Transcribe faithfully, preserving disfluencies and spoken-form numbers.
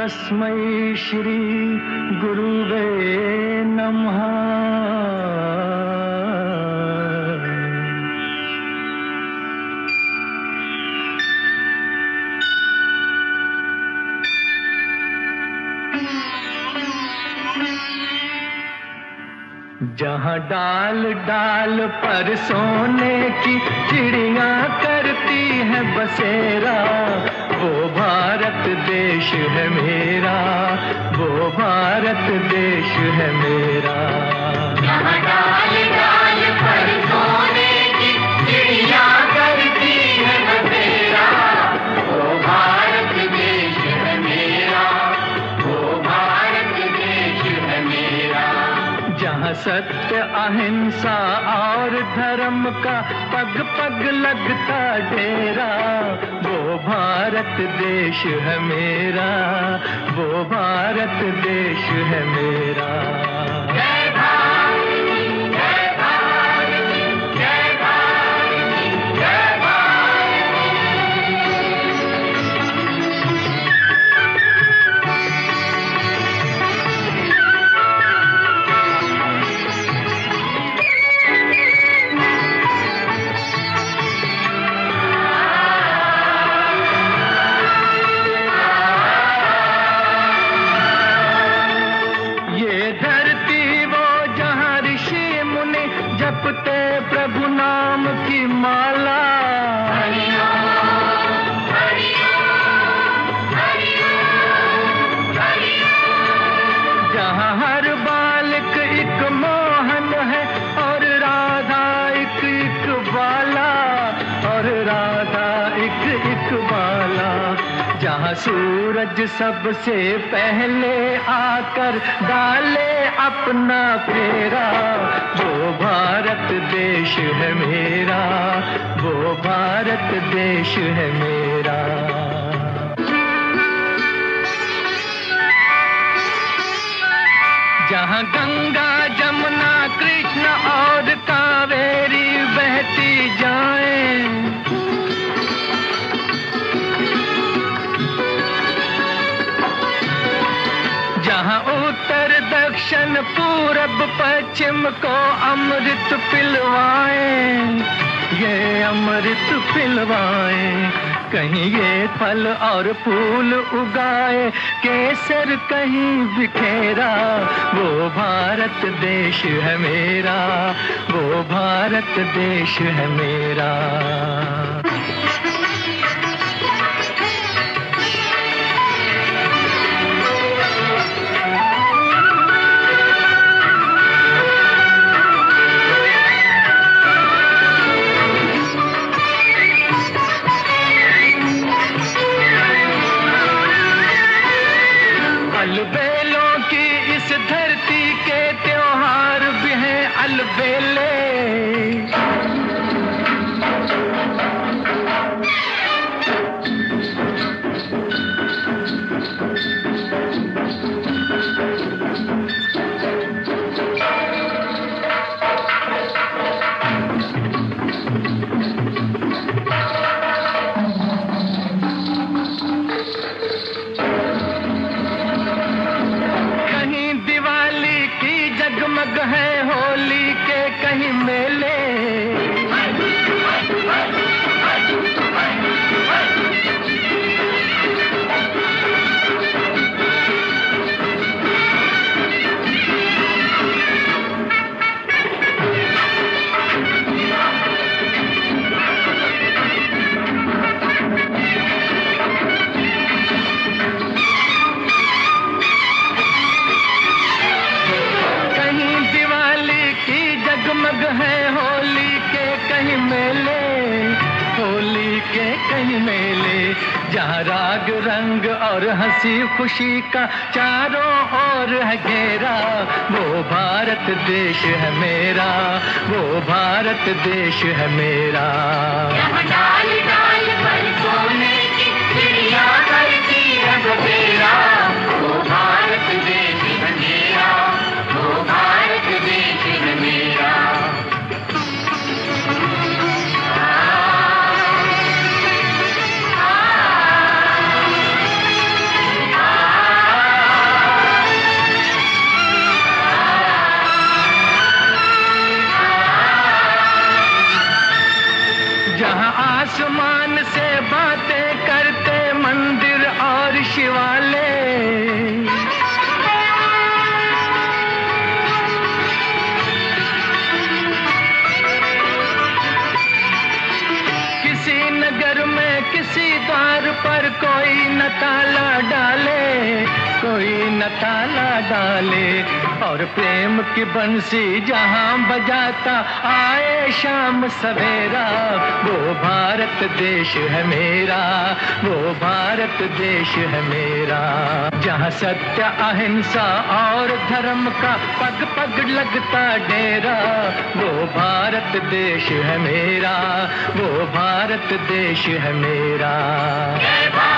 तस्मै श्री गुरुवे नमः। जहाँ डाल डाल पर सोने की चिड़िया करती है बसेरा, वो भारत देश है मेरा, वो भारत देश है मेरा। जहाँ डाल डाल पर सोने की चिड़िया करती है बसेरा, वो भारत देश है मेरा, वो भारत देश है मेरा। जहाँ सत्य अहिंसा और धर्म का पग पग लगता डेरा, वो भारत देश है मेरा, वो भारत देश है मेरा। जय भारत, जय भारत, जय भारत, जय भारत। जपते प्रभु नाम की माला, हरि ओम, हरि ओम, हरि ओम, हरि ओम। जहाँ हर बालक एक मोहन है और राधा एक एक बाला, और राधा एक एक बाला। जहाँ सूरज सबसे पहले आकर डाले अपना फेरा, वो भारत देश है मेरा, वो भारत देश है मेरा। जहाँ गंगा जमुना कृष्ण और कावेरी बहती जाएं, जहाँ उत्तर दक्षिण पूरब पश्चिम को अमृत पिलवाएं, ये अमृत पिलवाएं। कहीं ये फल और फूल उगाए, केसर कहीं बिखेरा, वो भारत देश है मेरा, वो भारत देश है मेरा। अलबेलों की इस धरती के त्योहार भी हैं अलबेले। जगमग है होली के कहीं मेले, जगमग है होली के कहीं मेले, होली के कहीं मेले। जहाँ राग रंग और हंसी खुशी का चारों ओर है घेरा, वो भारत देश है मेरा, वो भारत देश है मेरा। यहाँ डाल डाल पर सोने की चिड़िया करती है बसेरा, वो भारत देश है मेरा, वो भारत देश है मेरा। आ, आ, आ, न ताला डाले, और प्रेम की बंसी जहां बजाता आए शाम सवेरा, वो भारत देश है मेरा, वो भारत देश है मेरा। जहां सत्य अहिंसा और धर्म का पग पग लगता डेरा, वो भारत देश है मेरा, वो भारत देश है मेरा। जय भारत